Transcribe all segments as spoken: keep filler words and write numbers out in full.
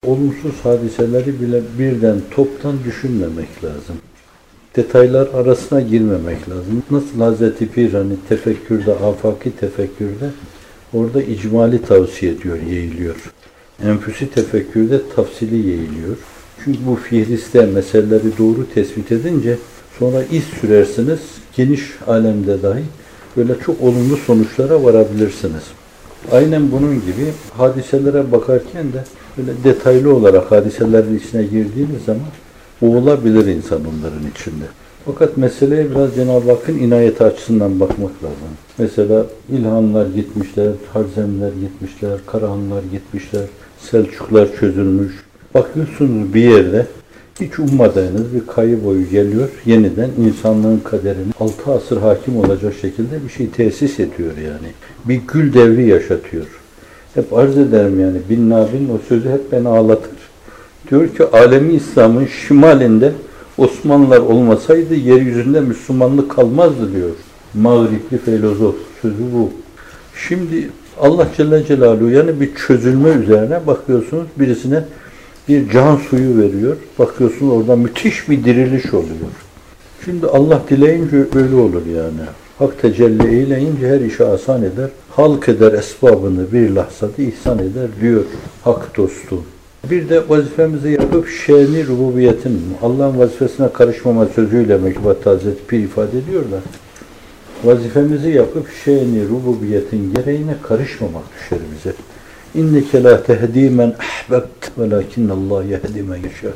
olumsuz hadiseleri bile birden toptan düşünmemek lazım. Detaylar arasına girmemek lazım. Nasıl Hazreti Pir hani tefekkürde, afaki tefekkürde orada icmali tavsiye ediyor, yeğiliyor. Enfüsi tefekkürde tafsili yeğiliyor. Çünkü bu fihriste meseleleri doğru tespit edince sonra iz sürersiniz, geniş alemde dahi böyle çok olumlu sonuçlara varabilirsiniz. Aynen bunun gibi hadiselere bakarken de böyle detaylı olarak hadiselerin içine girdiğiniz zaman boğulabilir insan onların içinde. Fakat meseleye biraz Cenab-ı Hakk'ın inayeti açısından bakmak lazım. Mesela İlhanlar gitmişler, Harzemler gitmişler, Karahanlar gitmişler, Selçuklar çözülmüş. Bakıyorsunuz bir yerde hiç ummadığınız bir kayı boyu geliyor, yeniden insanlığın kaderini altı asır hakim olacak şekilde bir şey tesis ediyor yani. Bir gül devri yaşatıyor. Hep arz ederim yani, Bin Nabin o sözü hep beni ağlatır. Diyor ki alemi İslam'ın şimalinde Osmanlılar olmasaydı yeryüzünde Müslümanlık kalmazdı diyor. Mağripli filozof sözü bu. Şimdi Allah Celle Celaluhu yani bir çözülme üzerine bakıyorsunuz birisine bir can suyu veriyor. Bakıyorsunuz orada müthiş bir diriliş oluyor. Şimdi Allah dileyince böyle olur yani. Hak tecelli eyleyince her işi asan eder. Halk eder esbabını bir lahzada ihsan eder diyor hak dostu. Bir de vazifemizi yapıp şe'ni rububiyetin, Allah'ın vazifesine karışmama sözüyle Mektubat Hazreti Pir ifade ediyorlar. Vazifemizi yapıp şe'ni rububiyetin gereğine karışmamak düşer bize. İnneke la tehdi men ahbebt velakinnallah yehdi men yeşâ.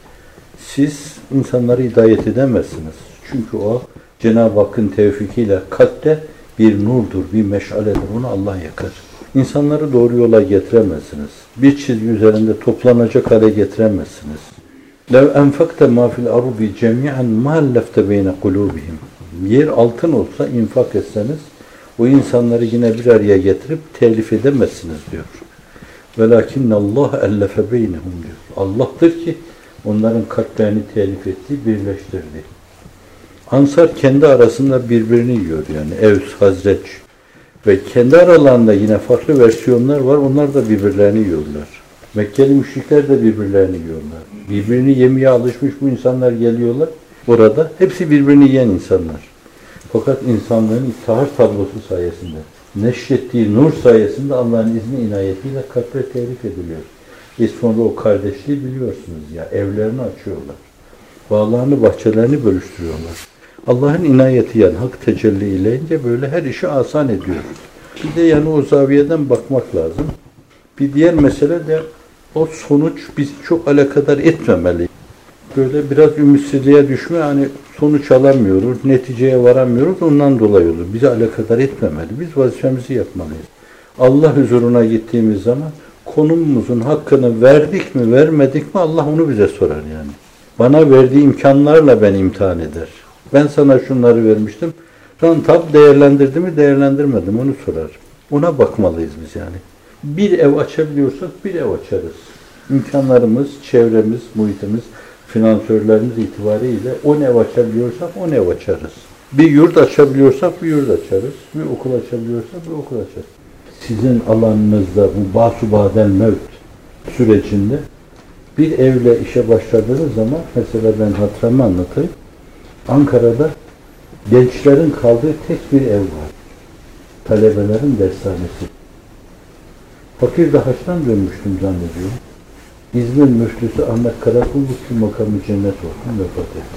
Siz insanları hidayet edemezsiniz. Çünkü o Cenab-ı Hakk'ın tevfikiyle kalpte bir nurdur, bir meşaledir. Onu Allah yakar. İnsanları doğru yola getiremezsiniz. Bir çizgi üzerinde toplanacak hale getiremezsiniz. لَوْ اَنْفَقْتَ مَا فِي الْأَرُضِ جَمِيعًا مَا لَفْتَ بَيْنَ قُلُوبِهِمْ. Yer altın olsa infak etseniz, o insanları yine bir araya getirip telif edemezsiniz diyor. وَلَكِنَّ اللّٰهَ اَلَّفَ بَيْنَهُمْ diyor. Allah'tır ki onların kalplerini telif etti, birleştirdi. Ansar kendi arasında birbirini yiyor yani. Evs, Hazreç. Ve kendi aralarında yine farklı versiyonlar var. Onlar da birbirlerini yiyorlar. Mekkeli müşrikler de birbirlerini yiyorlar. Birbirini yemeye alışmış bu insanlar geliyorlar. Orada hepsi birbirini yiyen insanlar. Fakat insanlığın iftihar tablosu sayesinde, neşrettiği nur sayesinde Allah'ın izni inayetiyle kalple telif ediliyor. E sonra o kardeşliği biliyorsunuz ya, evlerini açıyorlar. Bağlarını, bahçelerini bölüştürüyorlar. Allah'ın inayeti yani hak tecelli ileyince böyle her işi asan ediyor. Bir de yani o zaviyeden bakmak lazım. Bir diğer mesele de o sonuç bizi çok alakadar etmemeli. Böyle biraz ümitsizliğe düşme, hani sonuç alamıyoruz, neticeye varamıyoruz, ondan dolayı olur. Bizi alakadar etmemeli. Biz vazifemizi yapmalıyız. Allah huzuruna gittiğimiz zaman konumumuzun hakkını verdik mi, vermedik mi Allah onu bize sorar yani. Bana verdiği imkanlarla ben imtihan eder. Ben sana şunları vermiştim. Sen tam değerlendirdi mi, değerlendirmedim onu sorar. Ona bakmalıyız biz yani. Bir ev açabiliyorsak bir ev açarız. İmkanlarımız, çevremiz, muhitimiz, finansörlerimiz itibariyle on ev açabiliyorsak on ev açarız. Bir yurt açabiliyorsak bir yurt açarız. Bir okul açabiliyorsak bir okul açarız. Sizin alanınızda bu basubadel mevt sürecinde bir evle işe başladığınız zaman, mesela ben hatırımı anlatayım. Ankara'da gençlerin kaldığı tek bir ev var. Talebelerin dershanesi. Fakir Haç'tan dönmüştüm zannediyorum. İzmir müftüsü Ahmet Karakullukçu makamı cennet olsun vefat etti.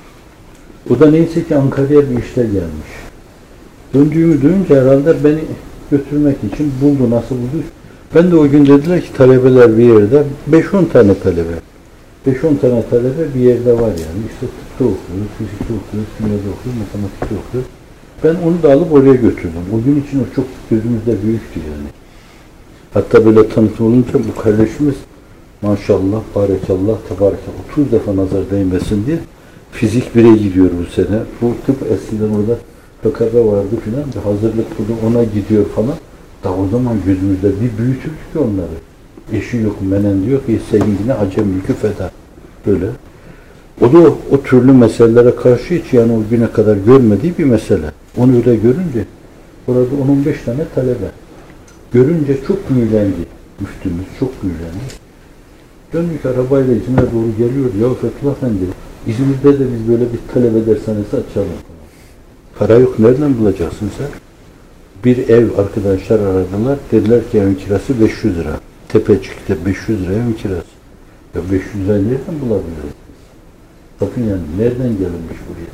O da neyse ki Ankara'ya bir işle gelmiş. Döndüğümü duyunca herhalde beni götürmek için buldu, nasıl buldu? Ben de o gün dediler ki talebeler bir yerde, beş on tane talebe. beş on tane talebe bir yerde var yani. İşte tıpta okuyoruz, fizikte okuyoruz, kimyada okuyoruz, matematikte okuyoruz. Ben onu da alıp oraya götürdüm. O gün için o çok gözümüzde büyüktü yani. Hatta böyle tanıtım olunca bu kardeşimiz maşallah, barekallah, tebarekallah otuz defa nazar değmesin diye fizik bire gidiyor bu sene. Bu tıp eskiden orada P K B vardı filan, bir hazırlık kurdu, ona gidiyor falan. Da o zaman gözümüzde bir büyütürdük ki onları. Eşi yok menen diyor ki sevgine acemlikü feda. Böyle. O da o, o türlü meselelere karşı hiç yani o güne kadar görmediği bir mesele. Onu öyle görünce orada on on beş tane talebe. Görünce çok büyülendi. Müftümüz çok büyülendi. Döndük arabayla İzmir'e doğru geliyor. Ya Fethullah Efendi, İzmir'de de biz böyle bir talebe dershanesi açalım. Para yok, nereden bulacaksın sen? Bir ev arkadaşlar aradılar. Dediler ki evin kirası beş yüz lira. Tepecik'te beş yüz lira evin kirası. Ya beş yüz lira nereden bulabiliriz? Bakın yani nereden gelinmiş buraya?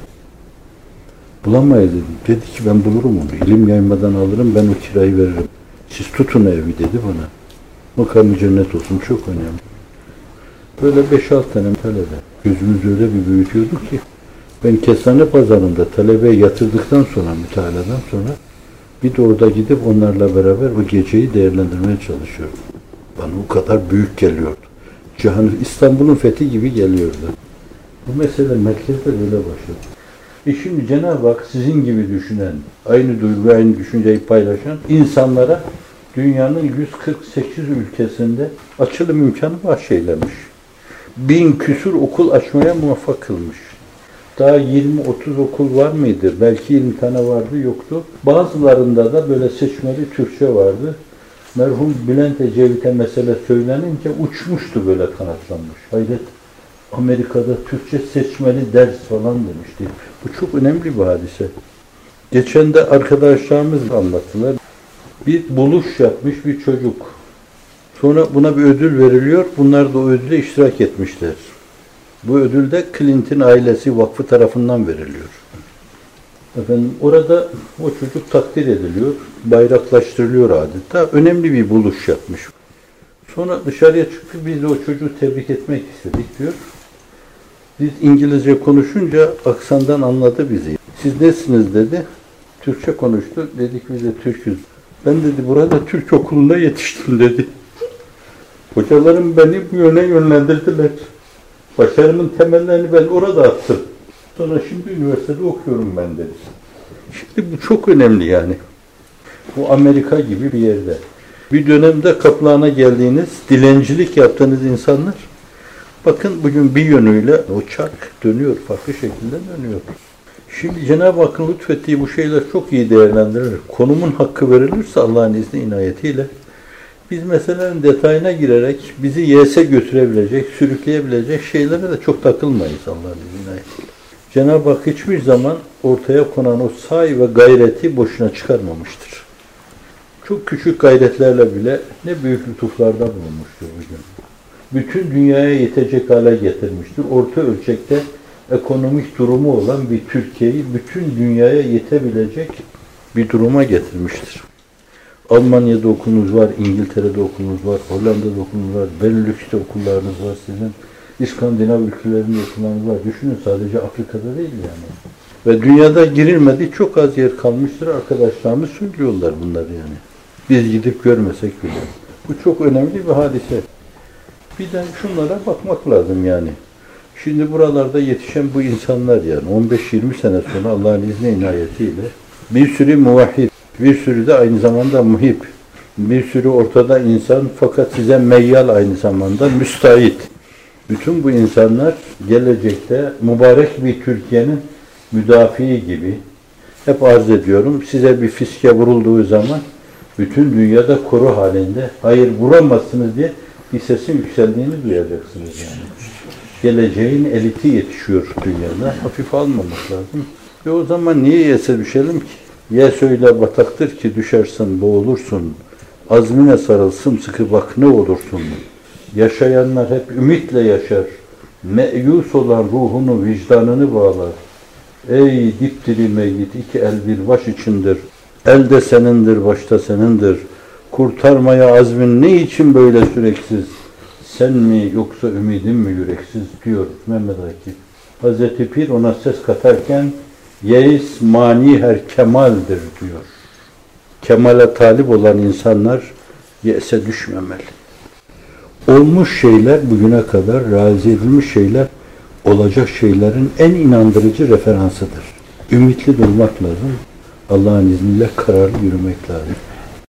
Bulamayız dedim. Dedi ki ben bulurum onu. İlim yaymadan alırım, ben o kirayı veririm. Siz tutun evi dedi bana. Makamı cennet olsun, çok önemli. Böyle beş altı tane talebe. Gözümüz öyle bir büyütüyordu ki ben Kestane Pazarı'nda talebeye yatırdıktan sonra, mütealadan sonra bir de orada gidip onlarla beraber o geceyi değerlendirmeye çalışıyordum. Bana o kadar büyük geliyordu. Cihan, İstanbul'un fethi gibi geliyordu. Bu mesele merkezde böyle başladı. E şimdi Cenab-ı Hak sizin gibi düşünen, aynı duygu, aynı düşünceyi paylaşan insanlara dünyanın yüz kırk sekiz ülkesinde açılım imkanı bahşeylemiş. Bin küsur okul açmaya muvaffak kılmış. Daha yirmi otuz okul var mıydı? Belki yirmi tane vardı, yoktu. Bazılarında da böyle seçmeli Türkçe vardı. Merhum Bülent Ecevit'e mesele söylenince uçmuştu, böyle kanatlanmış. Hayret, Amerika'da Türkçe seçmeli ders falan demişti. Bu çok önemli bir hadise. Geçen de arkadaşlarımız anlattılar. Bir buluş yapmış bir çocuk. Sonra buna bir ödül veriliyor. Bunlar da o ödüle iştirak etmişler. Bu ödül de Clinton ailesi vakfı tarafından veriliyor. Efendim orada o çocuk takdir ediliyor, bayraklaştırılıyor adeta. Önemli bir buluş yapmış. Sonra dışarıya çıkıp biz de o çocuğu tebrik etmek istedik diyor. Biz İngilizce konuşunca aksandan anladı bizi. Siz nesiniz dedi. Türkçe konuştu. Dedik biz de Türk'üz. Ben dedi burada Türk okulunda yetiştim dedi. Hocalarım beni bu yöne yönlendirdiler. Başarımın temellerini ben orada attım. Sonra şimdi üniversitede okuyorum ben dedi. Şimdi bu çok önemli yani. Bu Amerika gibi bir yerde. Bir dönemde Kaplan'a geldiğiniz, dilencilik yaptığınız insanlar, bakın bugün bir yönüyle o çark dönüyor, farklı şekilde dönüyor. Şimdi Cenab-ı Hakk'ın lütfettiği bu şeyler çok iyi değerlendirilir. Konumun hakkı verilirse Allah'ın izni inayetiyle, biz meselelerin detayına girerek bizi yese götürebilecek, sürükleyebilecek şeylere de çok takılmayız Allah'ın izniyle. Cenab-ı Hak hiçbir zaman ortaya konan o say ve gayreti boşuna çıkarmamıştır. Çok küçük gayretlerle bile ne büyük lütuflarda bulunmuştur bugün. Bütün dünyaya yetecek hale getirmiştir. Orta ölçekte ekonomik durumu olan bir Türkiye'yi bütün dünyaya yetebilecek bir duruma getirmiştir. Almanya'da okulunuz var, İngiltere'de okulunuz var, Hollanda'da okulunuz var, Benelüks'te okullarınız var sizin, İskandinav ülkelerinde okullarınız var. Düşünün, sadece Afrika'da değil yani. Ve dünyada girilmediği çok az yer kalmıştır. Arkadaşlarımız söylüyorlar bunları yani. Biz gidip görmesek bile. Bu çok önemli bir hadise. Bir de şunlara bakmak lazım yani. Şimdi buralarda yetişen bu insanlar yani on beş yirmi sene sonra Allah'ın izni inayetiyle bir sürü muvahhid, bir sürü de aynı zamanda muhib, bir sürü ortada insan fakat size meyyal, aynı zamanda müstahit. Bütün bu insanlar gelecekte mübarek bir Türkiye'nin müdafii gibi, hep arz ediyorum, size bir fiske vurulduğu zaman bütün dünyada koru halinde, hayır vuramazsınız diye bir sesin yükseldiğini duyacaksınız yani. Geleceğin eliti yetişiyor dünyada. Hafif almamak lazım. Ve o zaman niye yese düşelim ki? Ye söyle bataktır ki düşersin, boğulursun. Azmine sarıl sımsıkı bak ne olursun. Yaşayanlar hep ümitle yaşar. Meyus olan ruhunu, vicdanını bağlar. Ey dipdiri meyyit, iki el bir baş içindir. Elde senindir, başta senindir. Kurtarmaya azmin ne için böyle süreksiz? Sen mi yoksa ümidin mi yüreksiz diyor Mehmet Akif. Hazreti Pir ona ses katarken yeis mani her kemaldir diyor. Kemale talip olan insanlar yese düşmemeli. Olmuş şeyler, bugüne kadar razı edilmiş şeyler, olacak şeylerin en inandırıcı referansıdır. Ümitli durmak lazım. Allah'ın izniyle kararlı yürümek lazım.